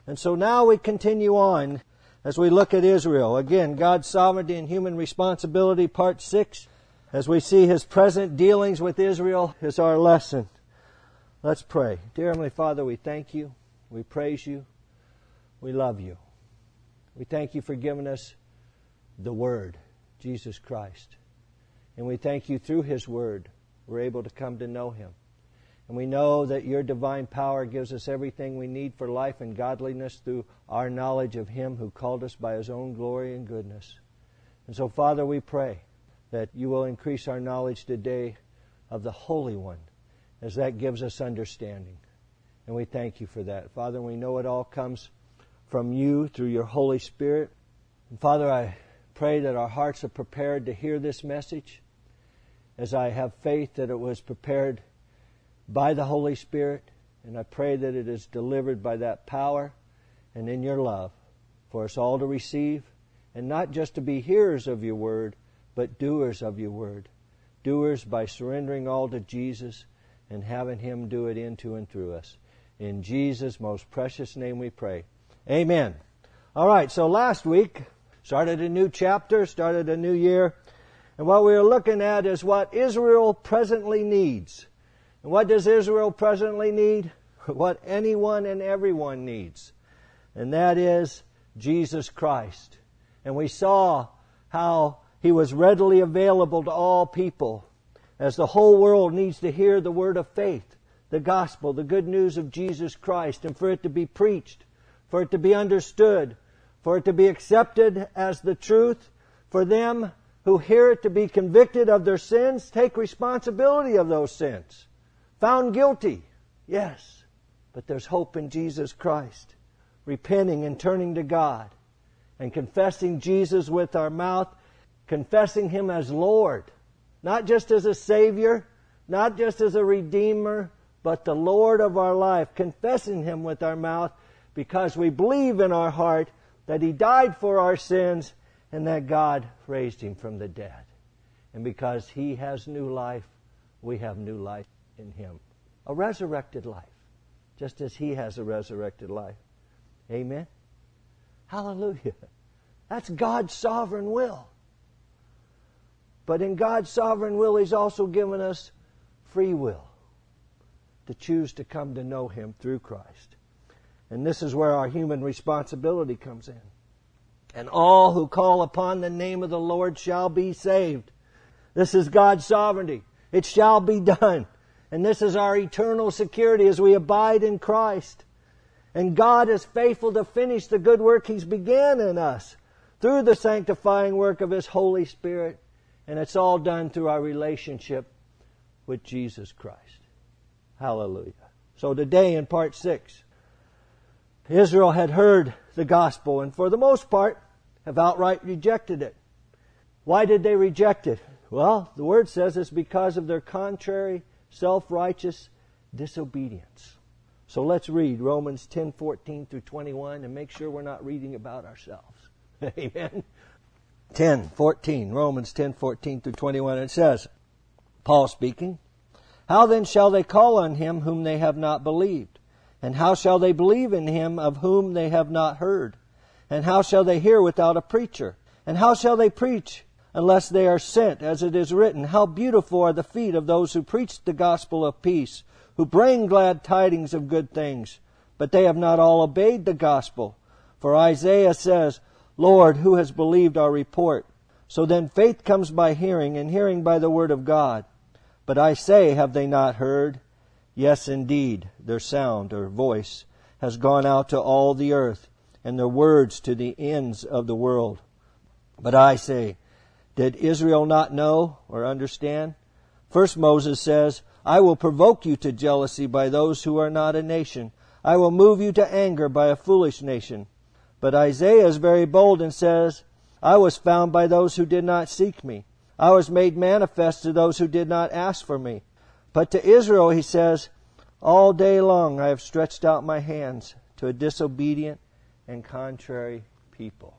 And so now we continue on as we look at Israel. Again, God's sovereignty and human responsibility, part 6. As we see His present dealings with Israel is our lesson. Let's pray. Dear Heavenly Father, we thank You. We praise You. We love You. We thank You for giving us the Word, Jesus Christ. And we thank You through His Word, we're able to come to know Him. And we know that Your divine power gives us everything we need for life and godliness through our knowledge of Him who called us by His own glory and goodness. And so, Father, we pray that You will increase our knowledge today of the Holy One, as that gives us understanding. And we thank You for that. Father, we know it all comes from You through Your Holy Spirit. And Father, I pray that our hearts are prepared to hear this message, as I have faith that it was prepared by the Holy Spirit, and I pray that it is delivered by that power and in Your love for us all to receive, and not just to be hearers of Your Word, but doers of Your Word. Doers by surrendering all to Jesus and having Him do it into and through us. In Jesus' most precious name we pray. Amen. All right, so last week started a new chapter, started a new year. And what we are looking at is what Israel presently needs. And what does Israel presently need? What anyone and everyone needs. And that is Jesus Christ. And we saw how He was readily available to all people, as the whole world needs to hear the word of faith, the gospel, the good news of Jesus Christ, and for it to be preached, for it to be understood, for it to be accepted as the truth, for them who hear it to be convicted of their sins, take responsibility of those sins. Found guilty, yes, but there's hope in Jesus Christ. Repenting and turning to God and confessing Jesus with our mouth, confessing Him as Lord, not just as a Savior, not just as a Redeemer, but the Lord of our life, confessing Him with our mouth because we believe in our heart that He died for our sins and that God raised Him from the dead. And because He has new life, we have new life in Him. A resurrected life, just as He has a resurrected life. Amen? Hallelujah. That's God's sovereign will. But in God's sovereign will, He's also given us free will to choose to come to know Him through Christ. And this is where our human responsibility comes in. And all who call upon the name of the Lord shall be saved. This is God's sovereignty. It shall be done. And this is our eternal security as we abide in Christ. And God is faithful to finish the good work He's began in us through the sanctifying work of His Holy Spirit. And it's all done through our relationship with Jesus Christ. Hallelujah. So today in part 6, Israel had heard the gospel and for the most part have outright rejected it. Why did they reject it? Well, the Word says it's because of their contrary, self-righteous disobedience. So let's read Romans 10:14 through 21 and make sure we're not reading about ourselves. Amen. 10:14, Romans 10:14 through 21. It says, Paul speaking, "How then shall they call on Him whom they have not believed? And how shall they believe in Him of whom they have not heard? And how shall they hear without a preacher? And how shall they preach unless they are sent? As it is written, how beautiful are the feet of those who preach the gospel of peace, who bring glad tidings of good things. But they have not all obeyed the gospel. For Isaiah says, Lord, who has believed our report? So then faith comes by hearing, and hearing by the word of God. But I say, have they not heard? Yes, indeed, their sound or voice has gone out to all the earth, and their words to the ends of the world. But I say, did Israel not know or understand? First Moses says, I will provoke you to jealousy by those who are not a nation. I will move you to anger by a foolish nation. But Isaiah is very bold and says, I was found by those who did not seek me. I was made manifest to those who did not ask for me. But to Israel he says, all day long I have stretched out my hands to a disobedient and contrary people.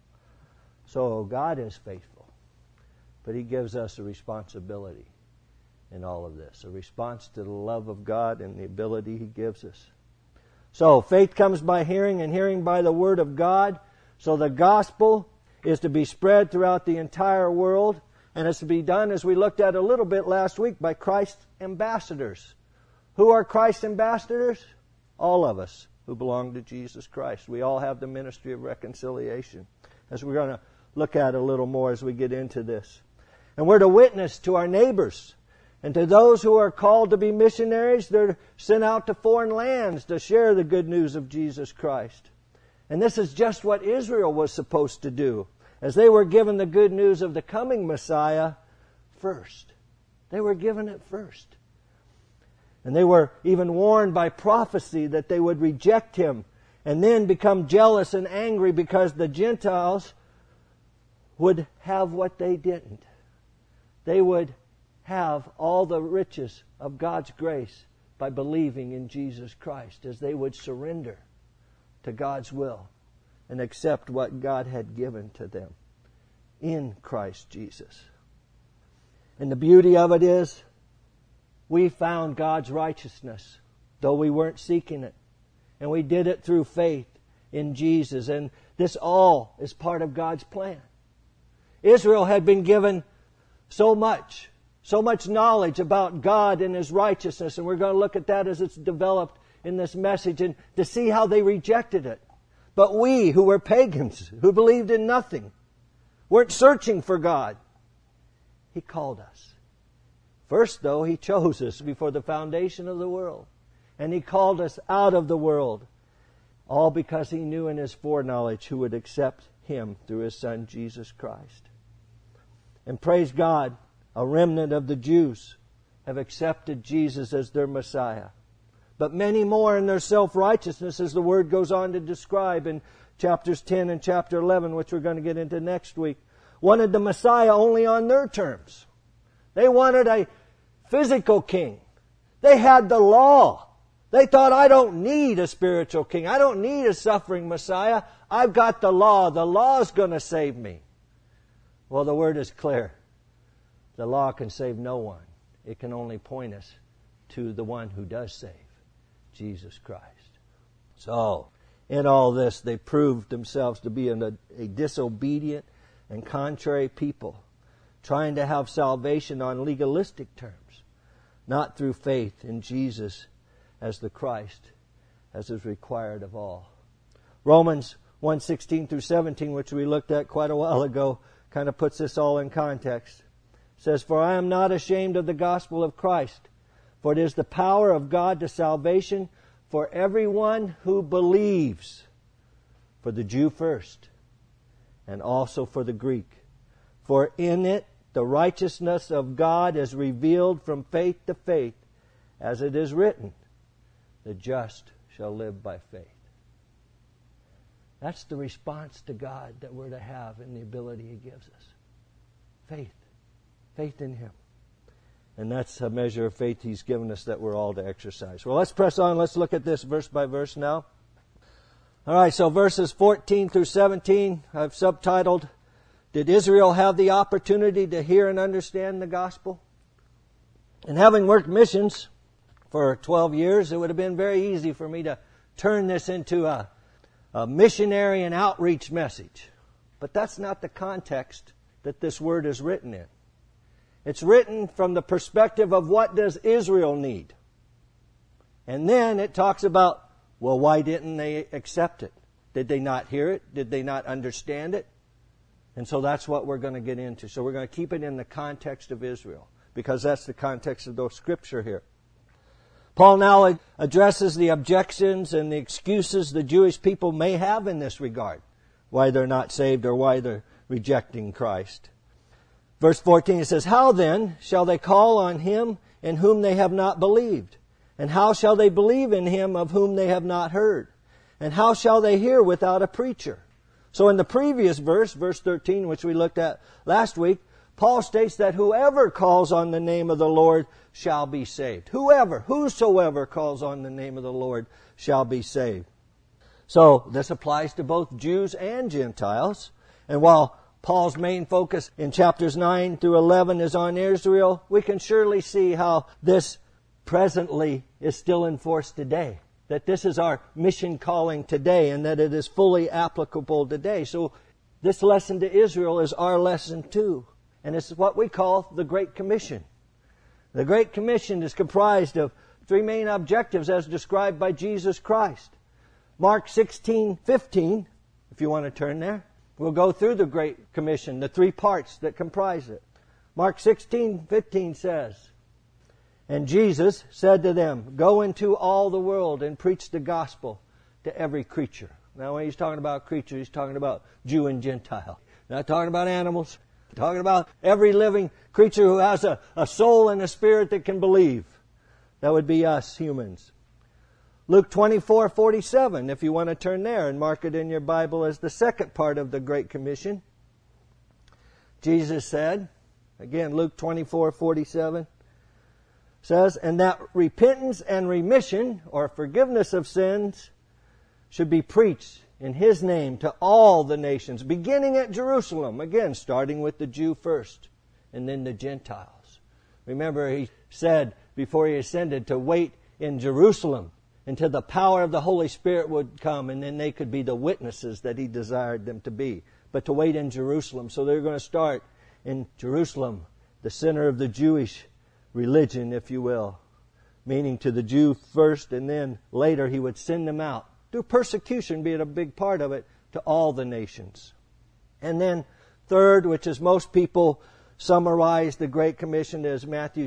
So God is faithful, but He gives us a responsibility in all of this, a response to the love of God and the ability He gives us. So faith comes by hearing, and hearing by the Word of God. So the gospel is to be spread throughout the entire world, and it's to be done, as we looked at a little bit last week, by Christ's ambassadors. Who are Christ's ambassadors? All of us who belong to Jesus Christ. We all have the ministry of reconciliation, as we're going to look at a little more as we get into this. And we're to witness to our neighbors. And to those who are called to be missionaries, they're sent out to foreign lands to share the good news of Jesus Christ. And this is just what Israel was supposed to do, as they were given the good news of the coming Messiah first. They were given it first. And they were even warned by prophecy that they would reject Him and then become jealous and angry because the Gentiles would have what they didn't. They would have all the riches of God's grace by believing in Jesus Christ, as they would surrender to God's will and accept what God had given to them in Christ Jesus. And the beauty of it is, we found God's righteousness, though we weren't seeking it. And we did it through faith in Jesus. And this all is part of God's plan. Israel had been given so much knowledge about God and His righteousness. And we're going to look at that as it's developed in this message, and to see how they rejected it. But we, who were pagans, who believed in nothing, weren't searching for God, He called us. First, though, He chose us before the foundation of the world. And He called us out of the world. All because He knew in His foreknowledge who would accept Him through His Son, Jesus Christ. And praise God, a remnant of the Jews have accepted Jesus as their Messiah. But many more in their self-righteousness, as the Word goes on to describe in chapters 10 and chapter 11, which we're going to get into next week, wanted the Messiah only on their terms. They wanted a physical king. They had the law. They thought, I don't need a spiritual king. I don't need a suffering Messiah. I've got the law. The law is going to save me. Well, the Word is clear. The law can save no one. It can only point us to the one who does save, Jesus Christ. So, in all this, they proved themselves to be a disobedient and contrary people, trying to have salvation on legalistic terms, not through faith in Jesus as the Christ, as is required of all. Romans 1:16 through 17, which we looked at quite a while ago, kind of puts this all in context. It says, "For I am not ashamed of the gospel of Christ, for it is the power of God to salvation for everyone who believes, for the Jew first, and also for the Greek. For in it the righteousness of God is revealed from faith to faith, as it is written, the just shall live by faith." That's the response to God that we're to have in the ability He gives us. Faith. Faith in Him. And that's a measure of faith He's given us that we're all to exercise. Well, let's press on. Let's look at this verse by verse now. All right, so verses 14 through 17, I've subtitled, Did Israel have the opportunity to hear and understand the gospel? And having worked missions for 12 years, it would have been very easy for me to turn this into a missionary and outreach message. But that's not the context that this word is written in. It's written from the perspective of what does Israel need. And then it talks about, well, why didn't they accept it? Did they not hear it? Did they not understand it? And so that's what we're going to get into. So we're going to keep it in the context of Israel, because that's the context of the Scripture here. Paul now addresses the objections and the excuses the Jewish people may have in this regard, why they're not saved or why they're rejecting Christ. Verse 14, it says, "How then shall they call on Him in whom they have not believed? And how shall they believe in Him of whom they have not heard? And how shall they hear without a preacher?" So in the previous verse, verse 13, which we looked at last week, Paul states that whoever calls on the name of the Lord shall be saved. Whosoever calls on the name of the Lord shall be saved. So this applies to both Jews and Gentiles. And while Paul's main focus in chapters 9 through 11 is on Israel, we can surely see how this presently is still in force today. that this is our mission calling today and that it is fully applicable today. So this lesson to Israel is our lesson too. And it's what we call the Great Commission. The Great Commission is comprised of three main objectives as described by Jesus Christ. Mark 16:15, if you want to turn there. We'll go through the Great Commission, the three parts that comprise it. Mark 16:15 says, "And Jesus said to them, Go into all the world and preach the gospel to every creature." Now when he's talking about creature, he's talking about Jew and Gentile. Not talking about animals. Talking about every living creature who has a soul and a spirit that can believe. That would be us humans. Luke 24:47, if you want to turn there and mark it in your Bible as the second part of the Great Commission. Jesus said, again, Luke 24:47 says, "And that repentance and remission, or forgiveness of sins, should be preached in His name to all the nations, beginning at Jerusalem." Again, starting with the Jew first, and then the Gentiles. Remember, He said before He ascended to wait in Jerusalem until the power of the Holy Spirit would come, and then they could be the witnesses that He desired them to be. But to wait in Jerusalem. So they're going to start in Jerusalem, the center of the Jewish religion, if you will. Meaning to the Jew first, and then later He would send them out. Through persecution being a big part of it, to all the nations. And then third, which is most people summarize the Great Commission as Matthew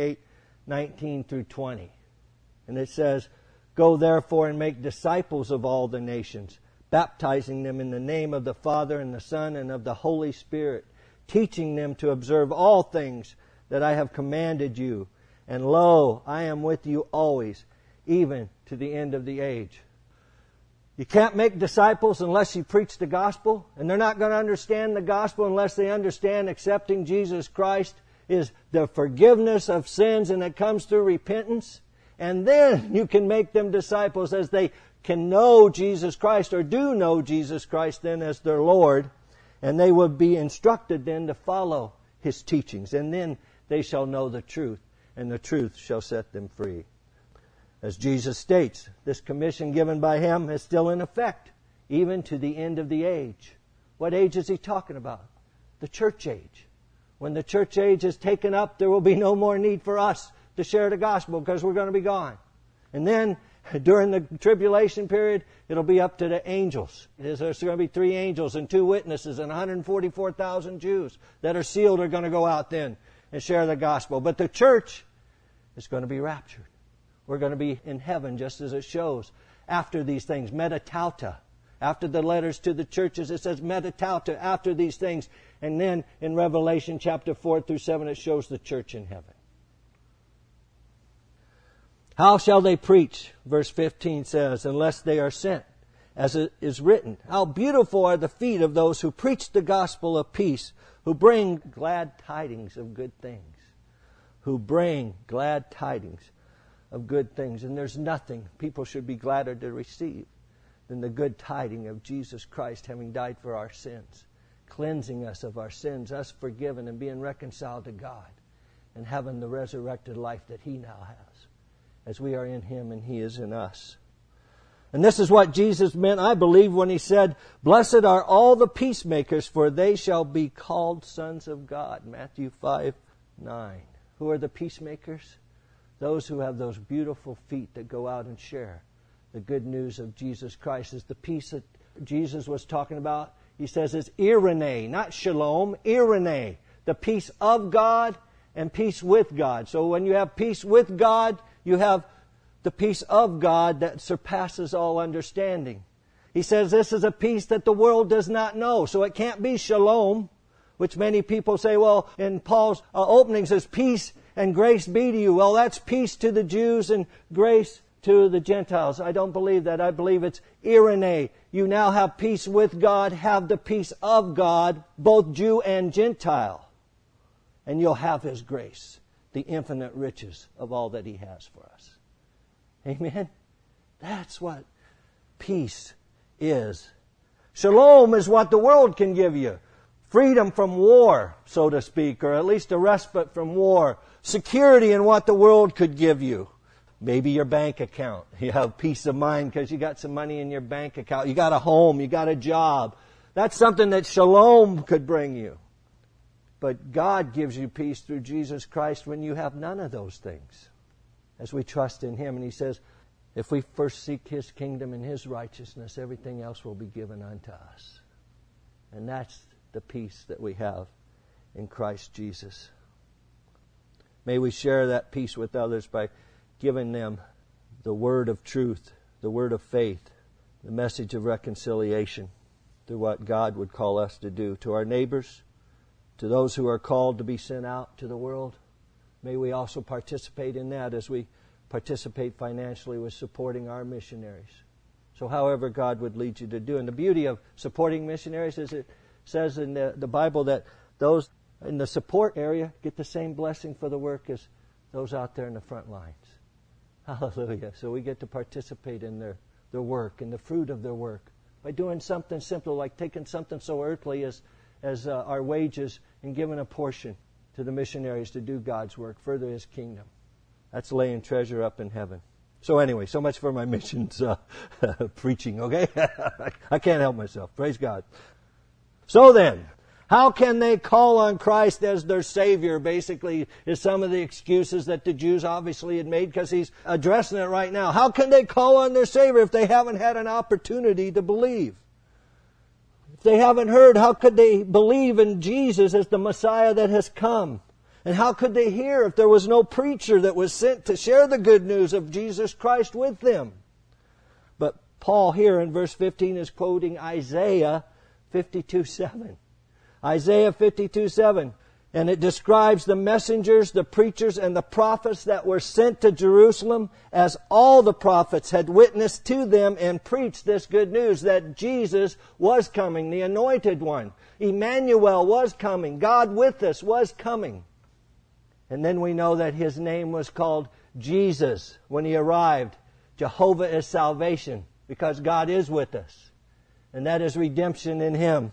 28:19 through 20. And it says, "Go therefore and make disciples of all the nations, baptizing them in the name of the Father and the Son and of the Holy Spirit, teaching them to observe all things that I have commanded you. And lo, I am with you always, even to the end of the age." You can't make disciples unless you preach the gospel, and they're not going to understand the gospel unless they understand accepting Jesus Christ is the forgiveness of sins, and it comes through repentance. And then you can make them disciples as they can know Jesus Christ, or do know Jesus Christ then as their Lord, and they will be instructed then to follow His teachings. And then they shall know the truth, and the truth shall set them free. As Jesus states, this commission given by Him is still in effect, even to the end of the age. What age is He talking about? The church age. When the church age is taken up, there will be no more need for us to share the gospel because we're going to be gone. And then, during the tribulation period, it'll be up to the angels. There's going to be 3 angels and 2 witnesses, and 144,000 Jews that are sealed are going to go out then and share the gospel. But the church is going to be raptured. We're going to be in heaven, just as it shows. After these things, metatauta. After the letters to the churches, it says metatauta, after these things. And then in Revelation chapter 4 through 7, it shows the church in heaven. How shall they preach, verse 15 says, unless they are sent? As it is written, how beautiful are the feet of those who preach the gospel of peace, who bring glad tidings of good things. Who bring glad tidings of good things. And there's nothing people should be gladder to receive than the good tiding of Jesus Christ having died for our sins, cleansing us of our sins, us forgiven and being reconciled to God, and having the resurrected life that He now has, as we are in Him and He is in us. And this is what Jesus meant, I believe, when He said, "Blessed are all the peacemakers, for they shall be called sons of God." Matthew 5:9. Who are the peacemakers? Those who have those beautiful feet that go out and share the good news of Jesus Christ. Is the peace that Jesus was talking about. He says it's irene, not shalom, irene. The peace of God and peace with God. So when you have peace with God, you have the peace of God that surpasses all understanding. He says this is a peace that the world does not know. So it can't be shalom, which many people say, well, in Paul's opening says peace and grace be to you. Well, that's peace to the Jews and grace to the Gentiles. I don't believe that. I believe it's irene. You now have peace with God, have the peace of God, both Jew and Gentile. And you'll have His grace, the infinite riches of all that He has for us. Amen? That's what peace is. Shalom is what the world can give you. Freedom from war, so to speak, or at least a respite from war. Security in what the world could give you. Maybe your bank account. You have peace of mind because you got some money in your bank account. You got a home. You got a job. That's something that shalom could bring you. But God gives you peace through Jesus Christ when you have none of those things. As we trust in Him. And He says, if we first seek His kingdom and His righteousness, everything else will be given unto us. And that's the peace that we have in Christ Jesus. May we share that peace with others by giving them the word of truth, the word of faith, the message of reconciliation through what God would call us to do to our neighbors, to those who are called to be sent out to the world. May we also participate in that as we participate financially with supporting our missionaries. So however God would lead you to do. And the beauty of supporting missionaries is it says in the Bible that those in the support area get the same blessing for the work as those out there in the front lines. Hallelujah. So we get to participate in their work and the fruit of their work by doing something simple like taking something so earthly as our wages and giving a portion to the missionaries to do God's work, further His kingdom. That's laying treasure up in heaven. So anyway, so much for my missions preaching, okay? I can't help myself. Praise God. So then, how can they call on Christ as their Savior, basically, is some of the excuses that the Jews obviously had made because He's addressing it right now. How can they call on their Savior if they haven't had an opportunity to believe? If they haven't heard, how could they believe in Jesus as the Messiah that has come? And how could they hear if there was no preacher that was sent to share the good news of Jesus Christ with them? But Paul here in verse 15 is quoting Isaiah 52:7. Isaiah 52:7. And it describes the messengers, the preachers, and the prophets that were sent to Jerusalem as all the prophets had witnessed to them and preached this good news that Jesus was coming, the Anointed One. Emmanuel was coming. God with us was coming. And then we know that His name was called Jesus when He arrived. Jehovah is salvation because God is with us. And that is redemption in Him.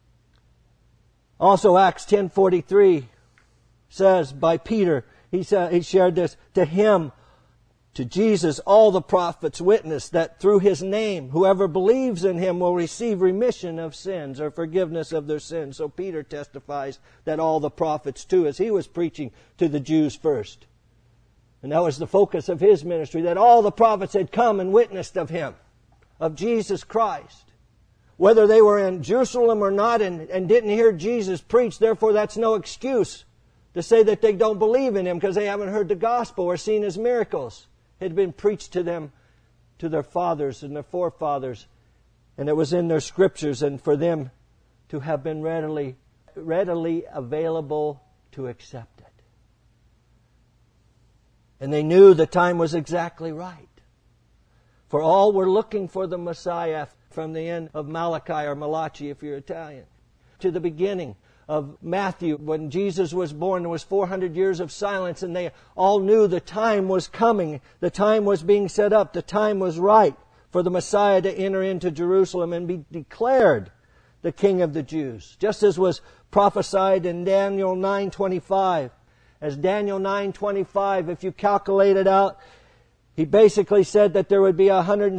Also, Acts 10:43 says by Peter, he shared this, to Him, to Jesus, all the prophets witness that through His name, whoever believes in Him will receive remission of sins or forgiveness of their sins. So Peter testifies that all the prophets too, as he was preaching to the Jews first. And that was the focus of his ministry, that all the prophets had come and witnessed of Him, of Jesus Christ. Whether they were in Jerusalem or not and didn't hear Jesus preach, therefore that's no excuse to say that they don't believe in Him because they haven't heard the gospel or seen His miracles. It had been preached to them, to their fathers and their forefathers, and it was in their scriptures, and for them to have been readily available to accept it. And they knew the time was exactly right. For all were looking for the Messiah from the end of Malachi or Malachi if you're Italian, to the beginning of Matthew when Jesus was born. There was 400 years of silence and they all knew the time was coming. The time was being set up. The time was right for the Messiah to enter into Jerusalem and be declared the King of the Jews. Just as was prophesied in Daniel 9:25. As Daniel 9:25, if you calculate it out, he basically said that there would be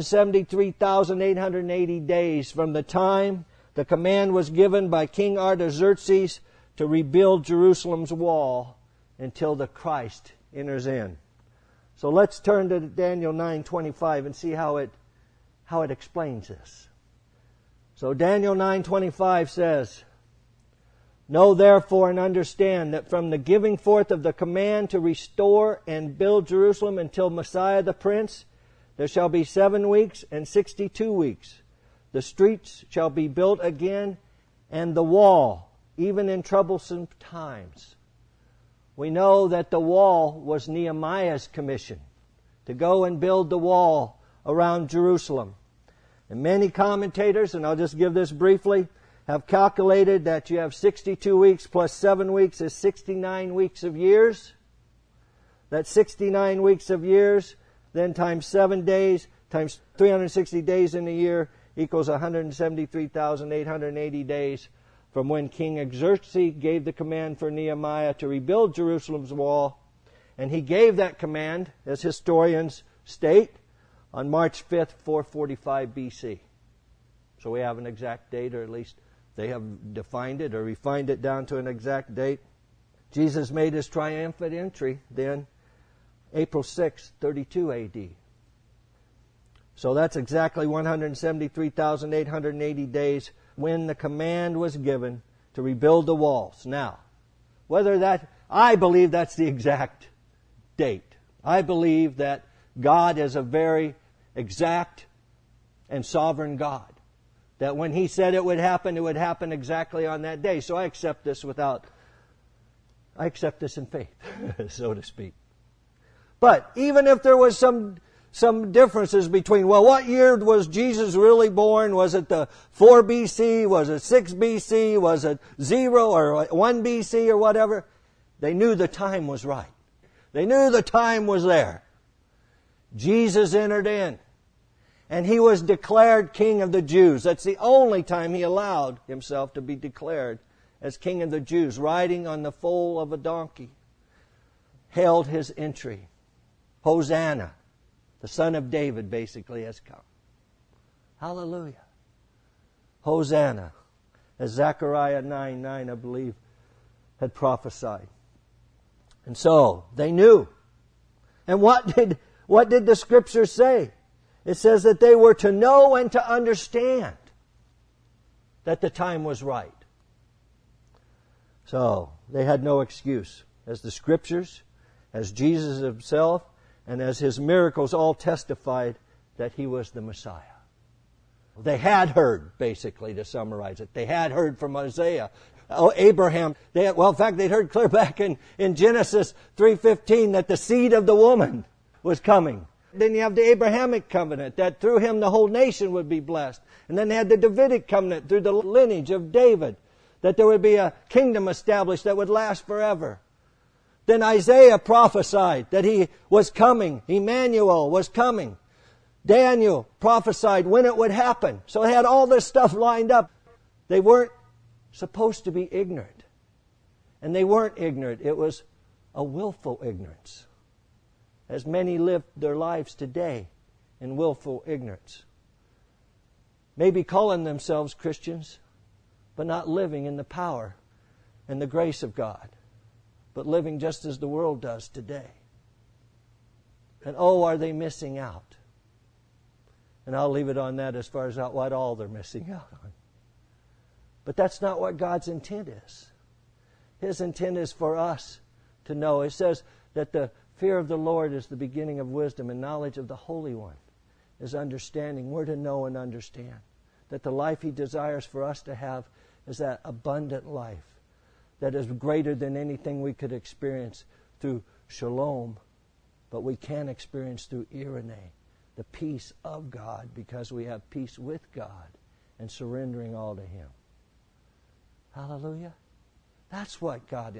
173,880 days from the time the command was given by King Artaxerxes to rebuild Jerusalem's wall until the Christ enters in. So let's turn to Daniel 9:25 and see how it explains this. So Daniel 9:25 says, "Know therefore and understand that from the giving forth of the command to restore and build Jerusalem until Messiah the Prince, there shall be 7 weeks and 62 weeks. The streets shall be built again, and the wall, even in troublesome times." We know that the wall was Nehemiah's commission, to go and build the wall around Jerusalem. And many commentators, and I'll just give this briefly, have calculated that you have 62 weeks plus 7 weeks is 69 weeks of years. That's 69 weeks of years, then times 7 days, times 360 days in a year equals 173,880 days from when King Xerxes gave the command for Nehemiah to rebuild Jerusalem's wall And he gave that command, as historians state, on March 5th, 445 BC. So we have an exact date, or at least they have defined it or refined it down to an exact date. Jesus made his triumphant entry then, April 6, 32 AD. So that's exactly 173,880 days when the command was given to rebuild the walls. Now, I believe that's the exact date. I believe that God is a very exact and sovereign God. That when He said it would happen exactly on that day. So I accept this in faith, so to speak. But even if there was some differences between, well, what year was Jesus really born? Was it the 4 BC? Was it 6 BC? Was it 0 or 1 BC or whatever? They knew the time was right. They knew the time was there. Jesus entered in, and He was declared King of the Jews. That's the only time He allowed Himself to be declared as King of the Jews, riding on the foal of a donkey. Hailed His entry. Hosanna, the Son of David, basically has come. Hallelujah. Hosanna, as Zechariah 9:9, I believe, had prophesied. And so, they knew. And what did the Scriptures say? It says that they were to know and to understand that the time was right. So, they had no excuse. As the Scriptures, as Jesus Himself, and as His miracles all testified that He was the Messiah. They had heard, basically, to summarize it. They had heard from Isaiah. Abraham, in fact, they'd heard clear back in Genesis 3:15 that the seed of the woman was coming. Then you have the Abrahamic covenant, that through him the whole nation would be blessed. And then they had the Davidic covenant through the lineage of David, that there would be a kingdom established that would last forever. Then Isaiah prophesied that He was coming. Emmanuel was coming. Daniel prophesied when it would happen. So they had all this stuff lined up. They weren't supposed to be ignorant. And they weren't ignorant. It was a willful ignorance. As many live their lives today in willful ignorance. Maybe calling themselves Christians, but not living in the power and the grace of God. But living just as the world does today. And are they missing out? And I'll leave it on that as far as what all they're missing out on. But that's not what God's intent is. His intent is for us to know. It says that the fear of the Lord is the beginning of wisdom, and knowledge of the Holy One is understanding. We're to know and understand that the life He desires for us to have is that abundant life that is greater than anything we could experience through shalom, but we can experience through eirene, the peace of God, because we have peace with God and surrendering all to Him. Hallelujah. That's what God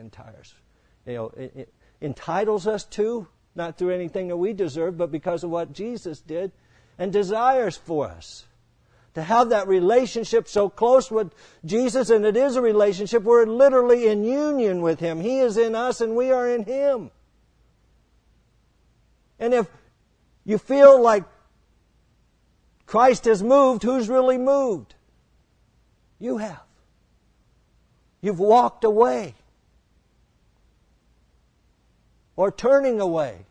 entitles us to, not through anything that we deserve, but because of what Jesus did and desires for us. To have that relationship so close with Jesus, and it is a relationship, we're literally in union with Him. He is in us and we are in Him. And if you feel like Christ has moved, who's really moved? You have. You've walked away. Or turning away.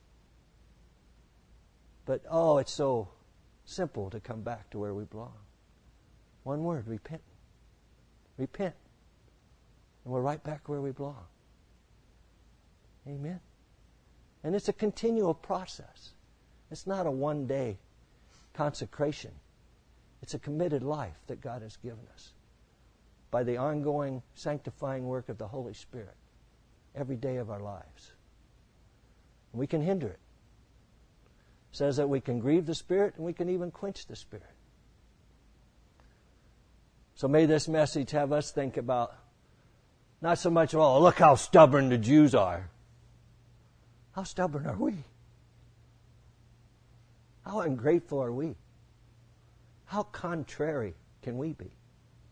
But it's so simple to come back to where we belong. One word, repent. Repent. And we're right back where we belong. Amen. And it's a continual process. It's not a one-day consecration. It's a committed life that God has given us by the ongoing sanctifying work of the Holy Spirit every day of our lives. We can hinder it. It says that we can grieve the Spirit and we can even quench the Spirit. So may this message have us think about not so much, look how stubborn the Jews are. How stubborn are we? How ungrateful are we? How contrary can we be?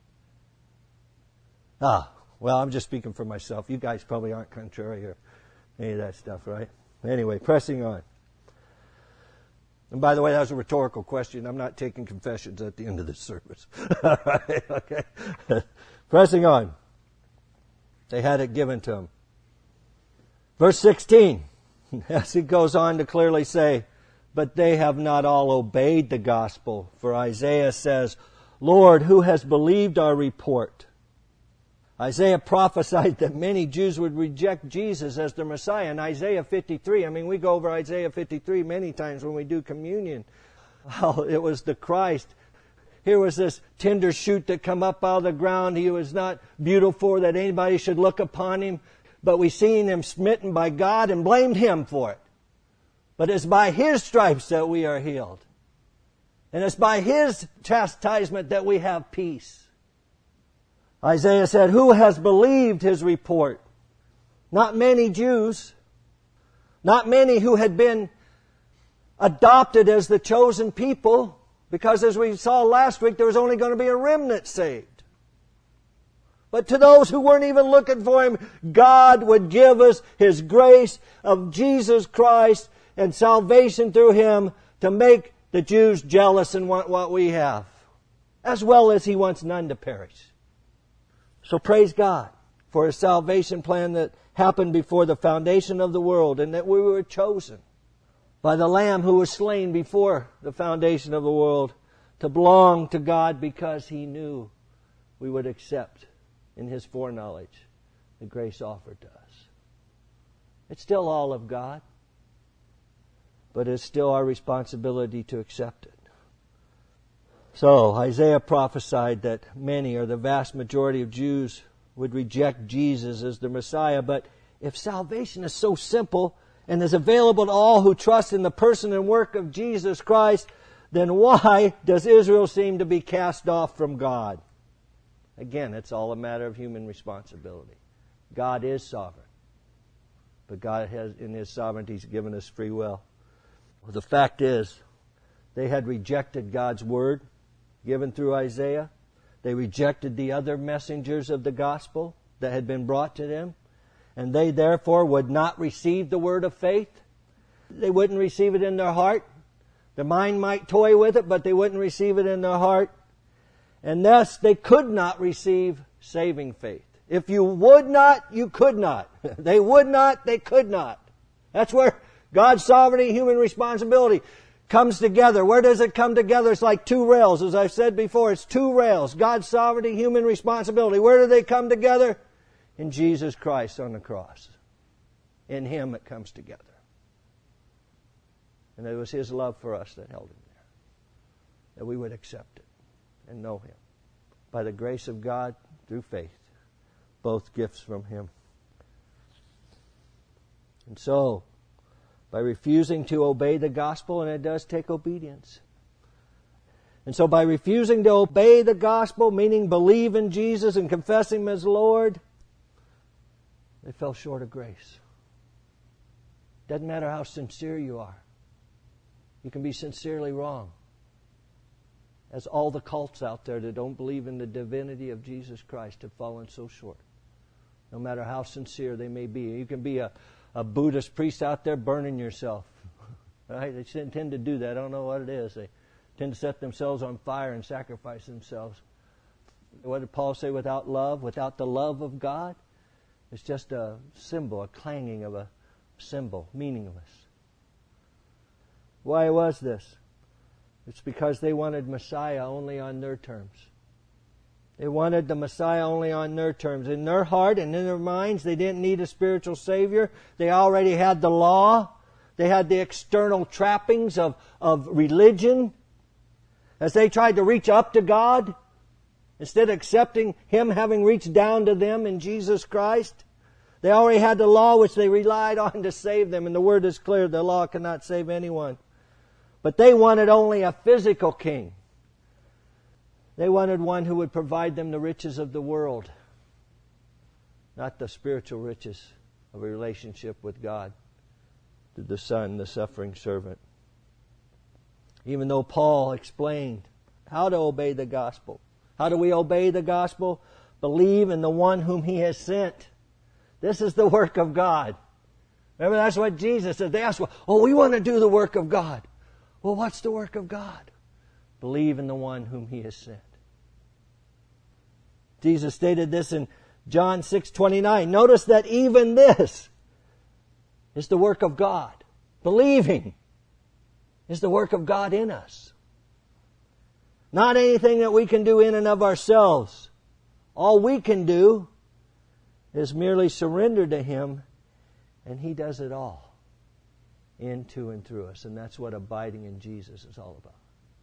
I'm just speaking for myself. You guys probably aren't contrary any of that stuff, right? Anyway, pressing on. And by the way, that was a rhetorical question. I'm not taking confessions at the end of this service. All right, okay. Pressing on. They had it given to them. Verse 16, as he goes on to clearly say, but they have not all obeyed the gospel. For Isaiah says, Lord, who has believed our report? Isaiah prophesied that many Jews would reject Jesus as their Messiah. In Isaiah 53, we go over Isaiah 53 many times when we do communion. Well, it was the Christ. Here was this tender shoot that come up out of the ground. He was not beautiful that anybody should look upon him. But we seen him smitten by God and blamed him for it. But it's by his stripes that we are healed. And it's by his chastisement that we have peace. Isaiah said, who has believed his report? Not many Jews. Not many who had been adopted as the chosen people. Because as we saw last week, there was only going to be a remnant saved. But to those who weren't even looking for him, God would give us his grace of Jesus Christ and salvation through him to make the Jews jealous and want what we have. As well as he wants none to perish. So praise God for his salvation plan that happened before the foundation of the world, and that we were chosen by the Lamb who was slain before the foundation of the world to belong to God because he knew we would accept in his foreknowledge the grace offered to us. It's still all of God, but it's still our responsibility to accept it. So Isaiah prophesied that many, or the vast majority of Jews, would reject Jesus as the Messiah. But if salvation is so simple and is available to all who trust in the person and work of Jesus Christ, then why does Israel seem to be cast off from God? Again, it's all a matter of human responsibility. God is sovereign. But God has, in his sovereignty, he's given us free will. Well, the fact is, they had rejected God's word given through Isaiah. They rejected the other messengers of the gospel that had been brought to them. And they therefore would not receive the word of faith. They wouldn't receive it in their heart. Their mind might toy with it, but they wouldn't receive it in their heart. And thus they could not receive saving faith. If you would not, you could not. They would not, they could not. That's where God's sovereignty, human responsibility comes together. Where does it come together? It's like two rails. As I've said before, it's two rails. God's sovereignty, human responsibility. Where do they come together? In Jesus Christ on the cross. In him it comes together. And it was his love for us that held him there. That we would accept it and know him. By the grace of God, through faith. Both gifts from him. And so, by refusing to obey the gospel, and it does take obedience. And so by refusing to obey the gospel, meaning believe in Jesus and confess him as Lord, they fell short of grace. Doesn't matter how sincere you are. You can be sincerely wrong. As all the cults out there that don't believe in the divinity of Jesus Christ have fallen so short. No matter how sincere they may be. You can be a Buddhist priest out there burning yourself. Right? They tend to do that. I don't know what it is. They tend to set themselves on fire and sacrifice themselves. What did Paul say? Without love, without the love of God, it's just a symbol, a clanging of a cymbal, meaningless. Why was this? It's because they wanted Messiah only on their terms. They wanted the Messiah only on their terms. In their heart and in their minds, they didn't need a spiritual Savior. They already had the law. They had the external trappings of religion. As they tried to reach up to God, instead of accepting him having reached down to them in Jesus Christ, they already had the law which they relied on to save them. And the word is clear, the law cannot save anyone. But they wanted only a physical king. They wanted one who would provide them the riches of the world, not the spiritual riches of a relationship with God, through the Son, the suffering servant. Even though Paul explained how to obey the gospel. How do we obey the gospel? Believe in the one whom he has sent. This is the work of God. Remember, that's what Jesus said. They asked, "Oh, we want to do the work of God." Well, what's the work of God? Believe in the one whom He has sent. Jesus stated this in John 6:29. Notice that even this is the work of God. Believing is the work of God in us. Not anything that we can do in and of ourselves. All we can do is merely surrender to Him, and He does it all into and through us. And that's what abiding in Jesus is all about.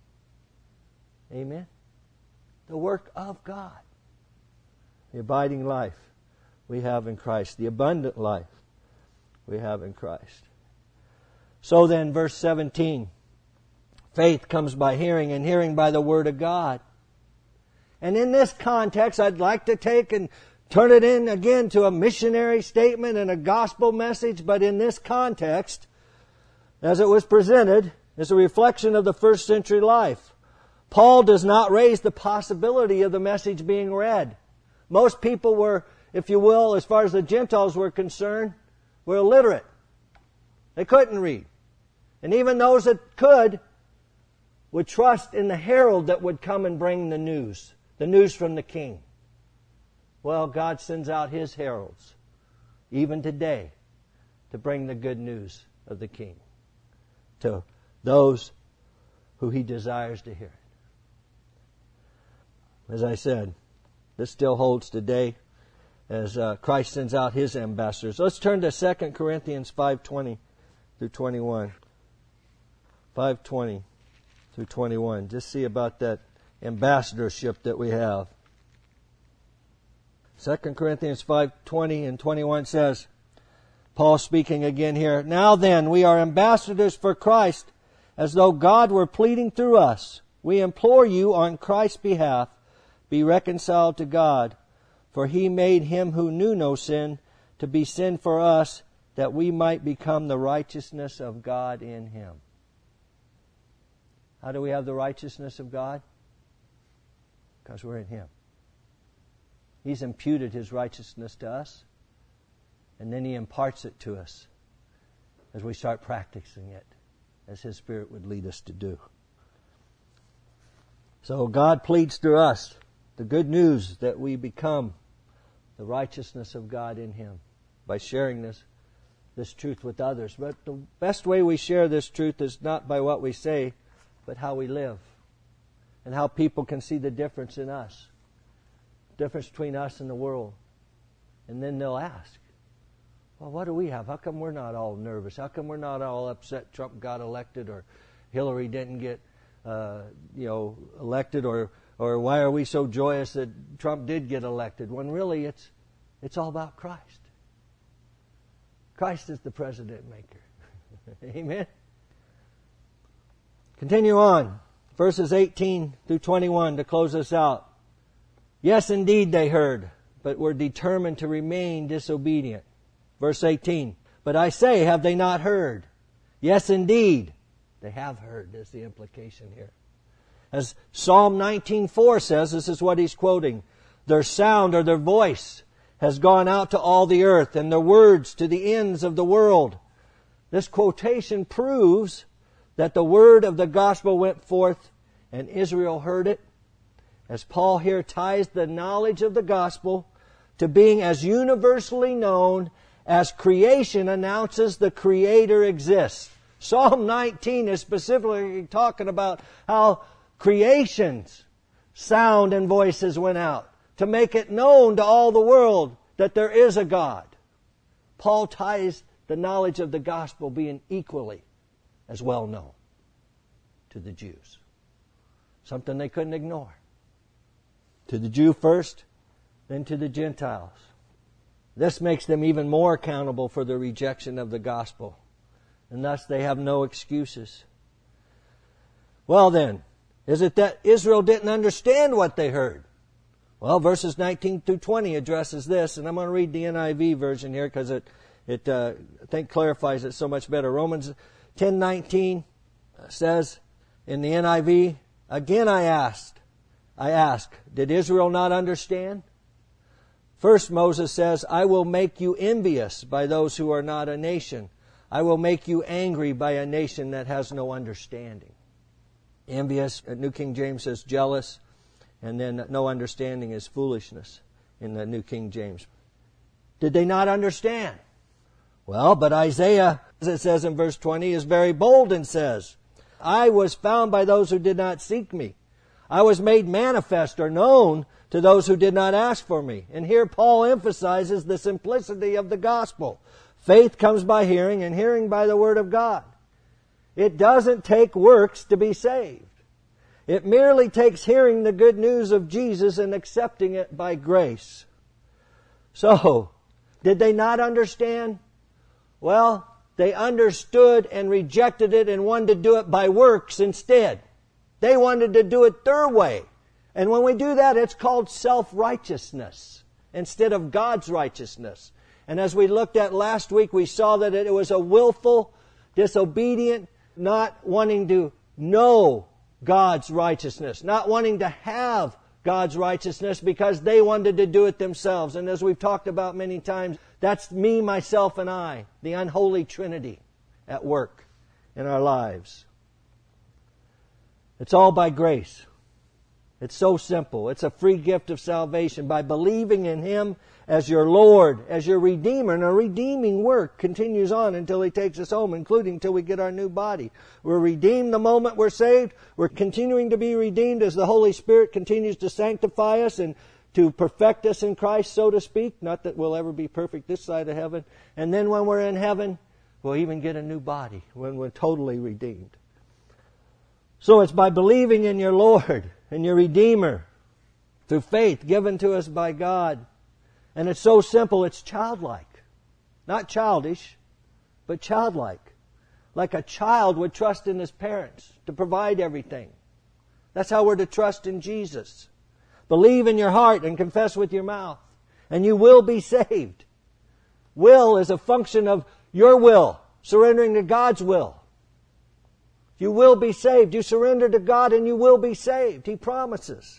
Amen? The work of God. The abiding life we have in Christ. The abundant life we have in Christ. So then, verse 17. Faith comes by hearing, and hearing by the Word of God. And in this context, I'd like to take and turn it in again to a missionary statement and a gospel message, but in this context, as it was presented, is a reflection of the first century life. Paul does not raise the possibility of the message being read. Most people were, if you will, as far as the Gentiles were concerned, were illiterate. They couldn't read. And even those that could would trust in the herald that would come and bring the news from the king. Well, God sends out His heralds, even today, to bring the good news of the king to those who He desires to hear it. As I said, this still holds today as Christ sends out His ambassadors. Let's turn to 2 Corinthians 5:20 through 21. 5:20 through 21. Just see about that ambassadorship that we have. 2 Corinthians 5:20 and 21 says, Paul speaking again here, "Now then, we are ambassadors for Christ, as though God were pleading through us. We implore you on Christ's behalf, be reconciled to God. For He made Him who knew no sin to be sin for us, that we might become the righteousness of God in Him." How do we have the righteousness of God? Because we're in Him. He's imputed His righteousness to us, and then He imparts it to us as we start practicing it, as His Spirit would lead us to do. So God pleads through us the good news that we become the righteousness of God in Him by sharing this truth with others. But the best way we share this truth is not by what we say, but how we live, and how people can see the difference in us, difference between us and the world. And then they'll ask, well, what do we have? How come we're not all nervous? How come we're not all upset Trump got elected, or Hillary didn't get elected, or why are we so joyous that Trump did get elected? When really it's all about Christ. Christ is the president maker. Amen? Continue on. Verses 18 through 21 to close us out. Yes, indeed, they heard, but were determined to remain disobedient. Verse 18. But I say, have they not heard? Yes, indeed, they have heard, is the implication here. As Psalm 19:4 says, this is what he's quoting, their sound or their voice has gone out to all the earth, and their words to the ends of the world. This quotation proves that the word of the gospel went forth and Israel heard it, as Paul here ties the knowledge of the gospel to being as universally known as creation announces the Creator exists. Psalm 19 is specifically talking about how creation's sound and voices went out to make it known to all the world that there is a God. Paul ties the knowledge of the gospel being equally as well known to the Jews. Something they couldn't ignore. To the Jew first, then to the Gentiles. This makes them even more accountable for the rejection of the gospel, and thus they have no excuses. Well then, is it that Israel didn't understand what they heard? Well, verses 19 through 20 addresses this, and I'm going to read the NIV version here because it I think clarifies it so much better. Romans 10:19 says in the NIV, again I ask, did Israel not understand? First, Moses says, I will make you envious by those who are not a nation. I will make you angry by a nation that has no understanding. Envious, New King James says jealous, and then no understanding is foolishness in the New King James. Did they not understand? Well, but Isaiah, as it says in verse 20, is very bold and says, I was found by those who did not seek me. I was made manifest or known to those who did not ask for me. And here Paul emphasizes the simplicity of the gospel. Faith comes by hearing, and hearing by the word of God. It doesn't take works to be saved. It merely takes hearing the good news of Jesus and accepting it by grace. So, did they not understand? Well, they understood and rejected it and wanted to do it by works instead. They wanted to do it their way. And when we do that, it's called self-righteousness instead of God's righteousness. And as we looked at last week, we saw that it was a willful, disobedient, not wanting to know God's righteousness, not wanting to have God's righteousness because they wanted to do it themselves. And as we've talked about many times, that's me, myself, and I, the unholy Trinity at work in our lives. It's all by grace. It's so simple. It's a free gift of salvation by believing in Him as your Lord, as your Redeemer. And a redeeming work continues on until He takes us home, including till we get our new body. We're redeemed the moment we're saved. We're continuing to be redeemed as the Holy Spirit continues to sanctify us and to perfect us in Christ, so to speak. Not that we'll ever be perfect this side of heaven. And then when we're in heaven, we'll even get a new body when we're totally redeemed. So it's by believing in your Lord and your Redeemer through faith given to us by God. And it's so simple, it's childlike. Not childish, but childlike. Like a child would trust in his parents to provide everything. That's how we're to trust in Jesus. Believe in your heart and confess with your mouth, and you will be saved. Will is a function of your will, surrendering to God's will. You will be saved. You surrender to God and you will be saved. He promises.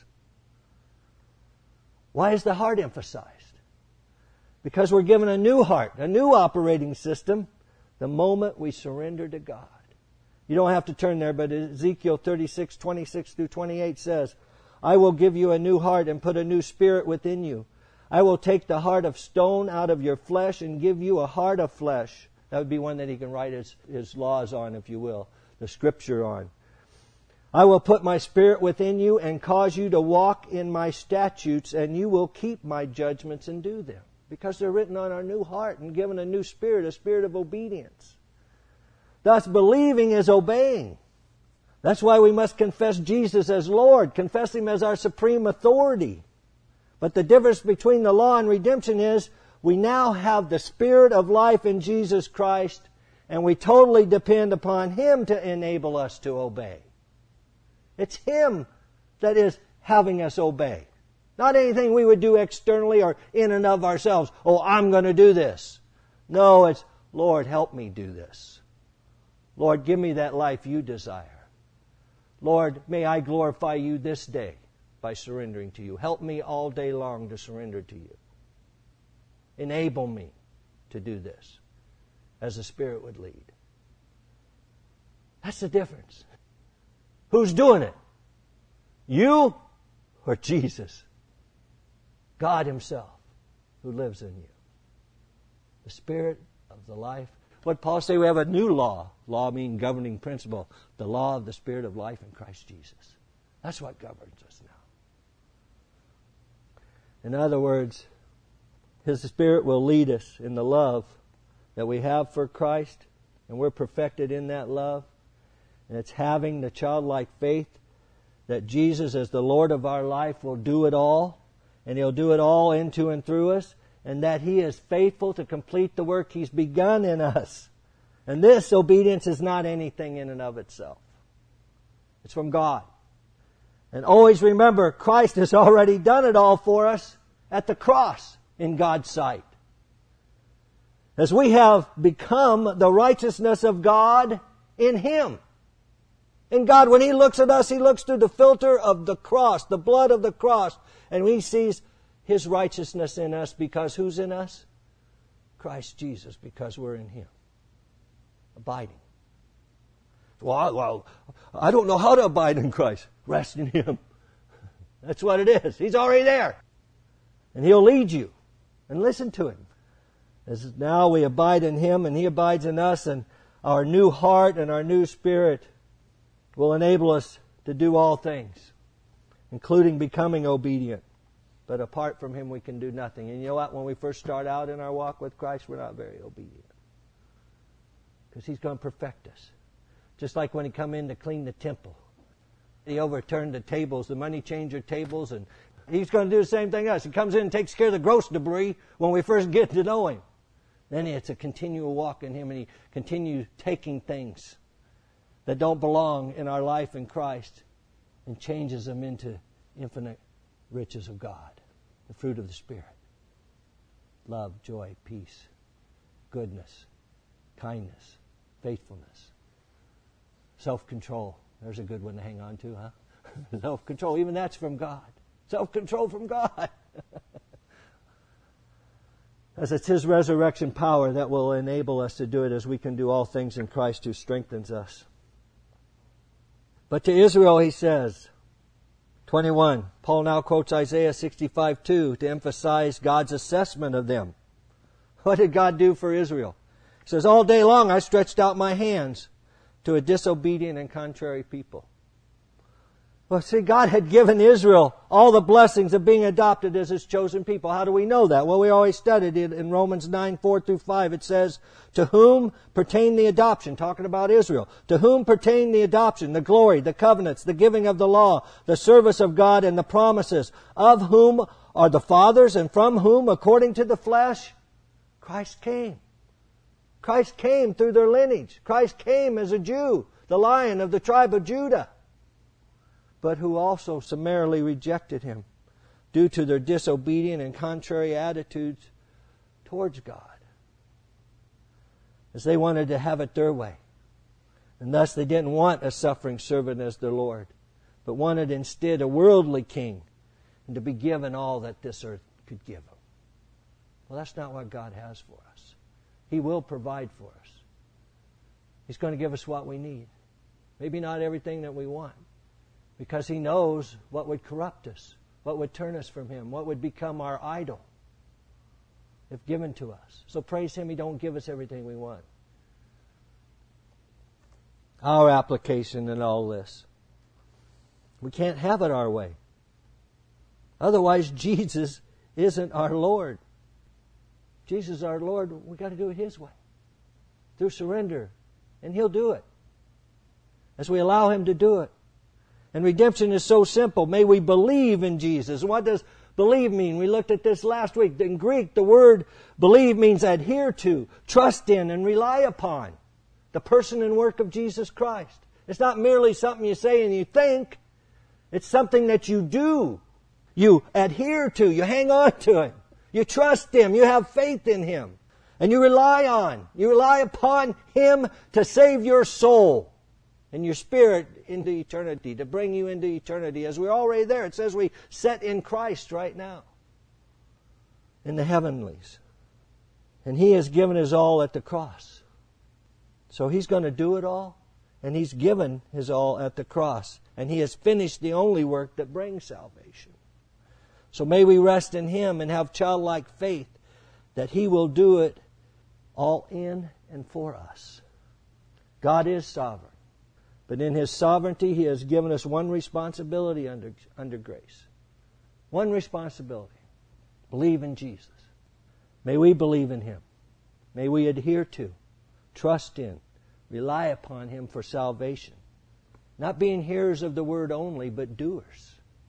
Why is the heart emphasized? Because we're given a new heart, a new operating system, the moment we surrender to God. You don't have to turn there, but Ezekiel 36, 26 through 28 says, I will give you a new heart and put a new spirit within you. I will take the heart of stone out of your flesh and give you a heart of flesh. That would be one that He can write his laws on, if you will. The Scripture on. I will put my Spirit within you and cause you to walk in my statutes, and you will keep my judgments and do them. Because they're written on our new heart and given a new spirit, a spirit of obedience. Thus, believing is obeying. That's why we must confess Jesus as Lord, confess Him as our supreme authority. But the difference between the law and redemption is we now have the Spirit of life in Jesus Christ, and we totally depend upon Him to enable us to obey. It's Him that is having us obey. Not anything we would do externally or in and of ourselves. Oh, I'm going to do this. No, it's, Lord, help me do this. Lord, give me that life you desire. Lord, may I glorify you this day by surrendering to you. Help me all day long to surrender to you. Enable me to do this as the Spirit would lead. That's the difference. Who's doing it? You or Jesus? God Himself who lives in you. The Spirit of the life. What Paul say? We have a new law. Law meaning governing principle. The law of the Spirit of life in Christ Jesus. That's what governs us now. In other words, His Spirit will lead us in the love that we have for Christ, and we're perfected in that love. And it's having the childlike faith that Jesus, as the Lord of our life, will do it all, and He'll do it all into and through us, and that He is faithful to complete the work He's begun in us. And this obedience is not anything in and of itself. It's from God. And always remember, Christ has already done it all for us at the cross in God's sight. As we have become the righteousness of God in Him. And God, when He looks at us, He looks through the filter of the cross, the blood of the cross, and He sees His righteousness in us because who's in us? Christ Jesus, because we're in Him. Abiding. Well, I don't know how to abide in Christ. Rest in Him. That's what it is. He's already there. And He'll lead you. And listen to Him. As now we abide in Him and He abides in us, and our new heart and our new spirit will enable us to do all things, including becoming obedient. But apart from Him, we can do nothing. And you know what? When we first start out in our walk with Christ, we're not very obedient. Because He's going to perfect us. Just like when He come in to clean the temple. He overturned the tables, the money changer tables, and He's going to do the same thing to us. He comes in and takes care of the gross debris when we first get to know Him. Then it's a continual walk in Him, and He continues taking things that don't belong in our life in Christ and changes them into infinite riches of God, the fruit of the Spirit. Love, joy, peace, goodness, kindness, faithfulness, self-control. There's a good one to hang on to, huh? Self-control, even that's from God. Self-control from God. As it's His resurrection power that will enable us to do it, as we can do all things in Christ who strengthens us. But to Israel He says, 21, Paul now quotes Isaiah 65:2 to emphasize God's assessment of them. What did God do for Israel? He says, all day long I stretched out my hands to a disobedient and contrary people. Well, see, God had given Israel all the blessings of being adopted as His chosen people. How do we know that? Well, we always studied it in Romans 9:4-5. It says, to whom pertain the adoption, talking about Israel. To whom pertain the adoption, the glory, the covenants, the giving of the law, the service of God, and the promises, of whom are the fathers, and from whom, according to the flesh, Christ came. Christ came through their lineage. Christ came as a Jew, the Lion of the tribe of Judah, but who also summarily rejected Him due to their disobedient and contrary attitudes towards God, as they wanted to have it their way. And thus they didn't want a suffering servant as their Lord, but wanted instead a worldly king, and to be given all that this earth could give them. Well, that's not what God has for us. He will provide for us. He's going to give us what we need. Maybe not everything that we want, because He knows what would corrupt us, what would turn us from Him, what would become our idol if given to us. So praise Him He don't give us everything we want. Our application in all this. We can't have it our way. Otherwise, Jesus isn't our Lord. Jesus is our Lord. We've got to do it His way, through surrender, and He'll do it as we allow Him to do it. And redemption is so simple. May we believe in Jesus. What does believe mean? We looked at this last week. In Greek, the word believe means adhere to, trust in, and rely upon the person and work of Jesus Christ. It's not merely something you say and you think. It's something that you do. You adhere to. You hang on to Him. You trust Him. You have faith in Him. And you rely on. You rely upon Him to save your soul and your spirit into eternity, to bring you into eternity. As we're already there, it says we set in Christ right now in the heavenlies. And He has given His all at the cross. So He's going to do it all, and He's given His all at the cross. And He has finished the only work that brings salvation. So may we rest in Him and have childlike faith that He will do it all in and for us. God is sovereign. But in His sovereignty, He has given us one responsibility under grace. One responsibility. Believe in Jesus. May we believe in Him. May we adhere to, trust in, rely upon Him for salvation. Not being hearers of the word only, but doers.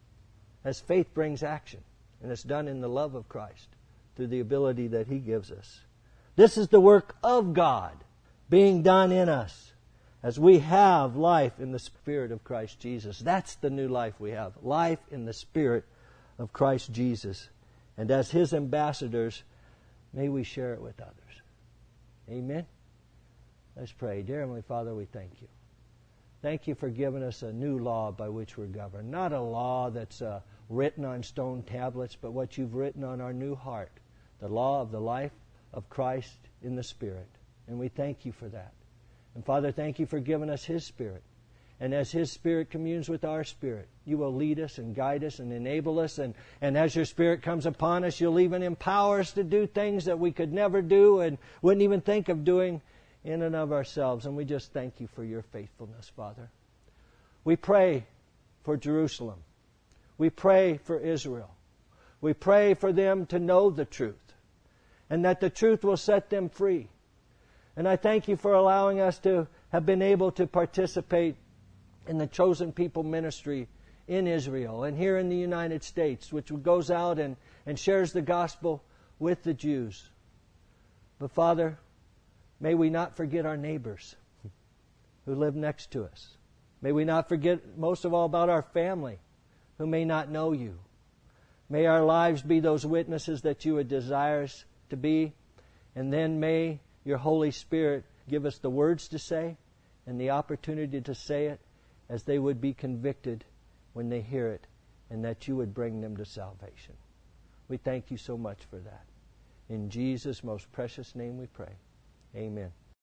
As faith brings action, and it's done in the love of Christ through the ability that He gives us. This is the work of God being done in us as we have life in the Spirit of Christ Jesus. That's the new life we have. Life in the Spirit of Christ Jesus. And as His ambassadors, may we share it with others. Amen? Let's pray. Dear Heavenly Father, we thank You. Thank You for giving us a new law by which we're governed. Not a law that's written on stone tablets, but what you've written on our new heart, the law of the life of Christ in the Spirit. And we thank you for that. And Father, thank you for giving us His Spirit. And as His Spirit communes with our spirit, you will lead us and guide us and enable us. And as your Spirit comes upon us, you'll even empower us to do things that we could never do and wouldn't even think of doing in and of ourselves. And we just thank you for your faithfulness, Father. We pray for Jerusalem. We pray for Israel. We pray for them to know the truth and that the truth will set them free. And I thank you for allowing us to have been able to participate in the Chosen People ministry in Israel and here in the United States, which goes out and shares the gospel with the Jews. But Father, may we not forget our neighbors who live next to us. May we not forget, most of all, about our family who may not know you. May our lives be those witnesses that you would desire us to be. And then may your Holy Spirit give us the words to say and the opportunity to say it as they would be convicted when they hear it, and that you would bring them to salvation. We thank you so much for that. In Jesus' most precious name we pray. Amen.